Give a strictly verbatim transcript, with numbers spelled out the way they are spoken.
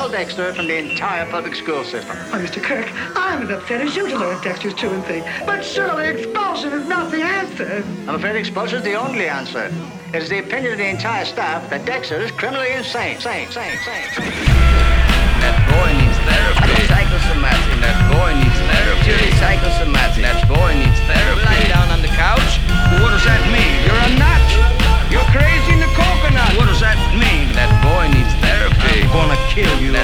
Dexter from the entire public school system. Why, Mister Kirk, I'm as upset as you to learn Dexter's true and thing. But surely expulsion is not the answer. I'm afraid expulsion is the only answer. It is the opinion of the entire staff that Dexter is criminally insane. Sane, sane, sane, sane.